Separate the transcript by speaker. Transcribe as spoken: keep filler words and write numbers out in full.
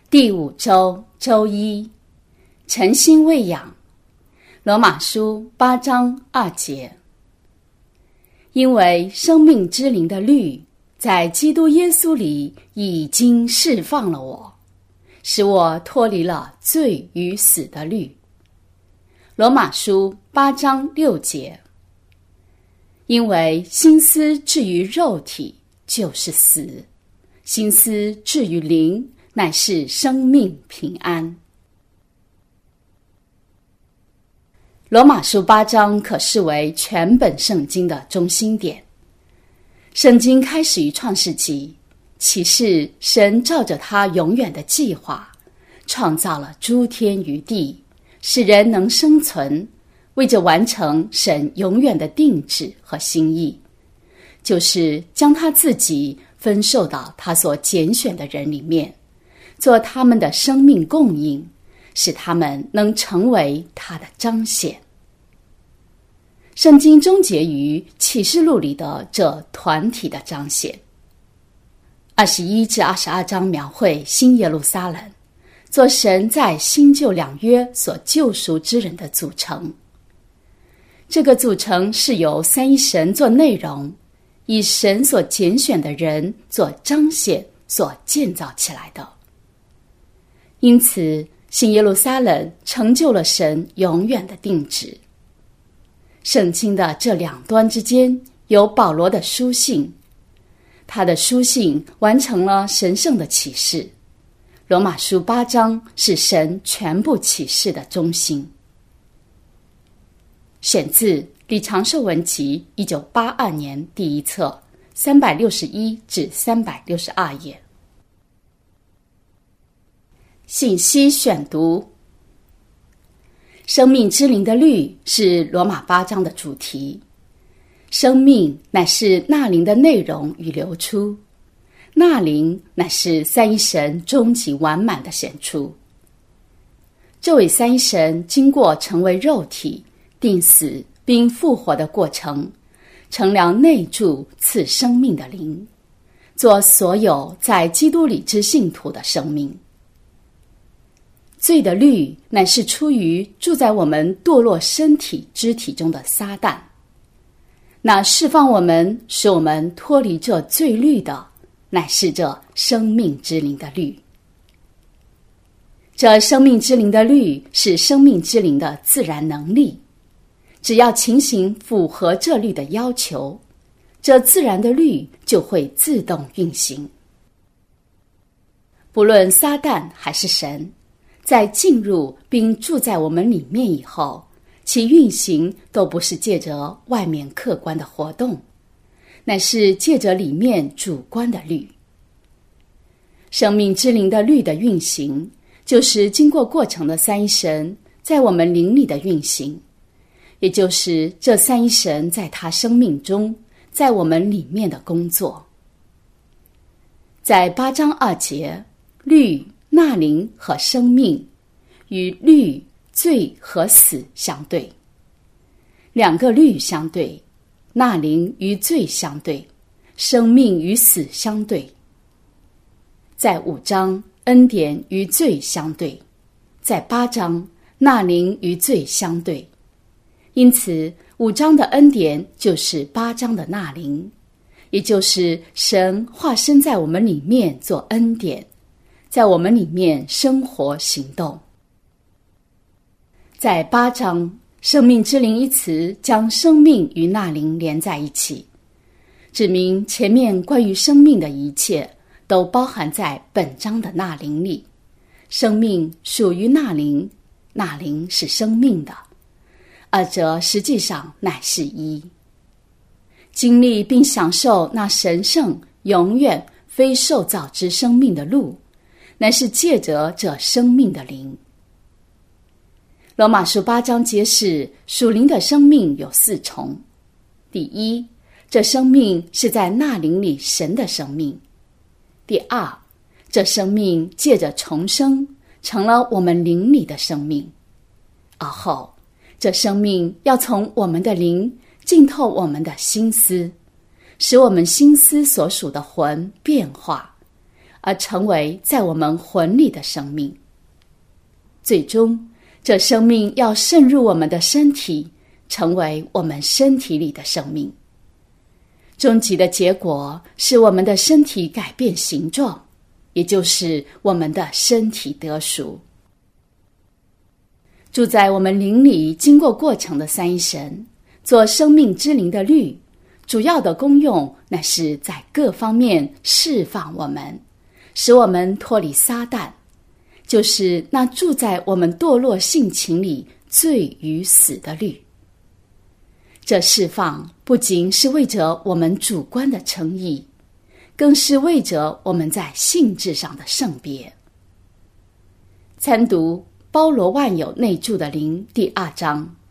Speaker 1: 第五周周一，诚心喂养。罗马书八章二节。因为生命之灵的律在基督耶稣里已经释放了我，使我脱离了罪与死的律。罗马书八章六节。因为心思置于肉体就是死，心思置于灵乃是生命平安。罗马书八章可视为全本圣经的中心点。圣经开始于创世纪，启示神照着他永远的计划，创造了诸天与地，使人能生存，为着完成神永远的定旨和心意，就是将他自己分授到他所拣选的人里面，做他们的生命供应，使他们能成为他的彰显。圣经终结于启示录里的这团体的彰显。二十一至二十二章描绘新耶路撒冷，做神在新旧两约所救赎之人的组成。这个组成是由三一神做内容，以神所拣选的人做彰显所建造起来的。因此，新耶路撒冷成就了神永远的定旨。圣经的这两端之间有保罗的书信，他的书信完成了神圣的启示。罗马书八章是神全部启示的中心。选自李长寿文集一九八二年第一册三百六十一至三百六十二页。信息选读。生命之灵的律是罗马八章的主题。生命乃是那灵的内容与流出，那灵乃是三一神终极完满的显出。这位三一神经过成为肉体、定死并复活的过程，成了内住赐生命的灵，做所有在基督里之信徒的生命。罪的律乃是出于住在我们堕落身体肢体中的撒旦，那释放我们使我们脱离这罪律的，乃是这生命之灵的律。这生命之灵的律是生命之灵的自然能力，只要情形符合这律的要求，这自然的律就会自动运行。不论撒旦还是神，在进入并住在我们里面以后，其运行都不是借着外面客观的活动，乃是借着里面主观的律。生命之灵的律的运行，就是经过过程的三一神在我们灵里的运行，也就是这三一神在他生命中，在我们里面的工作。在八章二节，律、那灵和生命与律、罪和死相对，两个律相对，那灵与罪相对，生命与死相对。在五章，恩典与罪相对，在八章，那灵与罪相对。因此，五章的恩典就是八章的那灵，也就是神化身在我们里面做恩典，在我们里面生活行动。在八章，生命之灵一词将生命与那灵连在一起，指明前面关于生命的一切都包含在本章的那灵里。生命属于那灵，那灵是生命的，二者实际上乃是一。经历并享受那神圣、永远非受造之生命的路，乃是借着这生命的灵。罗马书八章揭示属灵的生命有四重。第一，这生命是在那灵里神的生命。第二，这生命借着重生成了我们灵里的生命。而后，这生命要从我们的灵浸透我们的心思，使我们心思所属的魂变化， 而成为在我们魂里的生命。最终，这生命要渗入我们的身体，成为我们身体里的生命。终极的结果是我们的身体改变形状，也就是我们的身体得赎。住在我们灵里经过过程的三一神，做生命之灵的律，主要的功用乃是在各方面释放我们，使我们脱离撒旦，就是那住在我们堕落性情里罪与死的律。这释放不仅是为着我们主观的诚意，更是为着我们在性质上的圣别。参读包罗万有内住的灵第二章，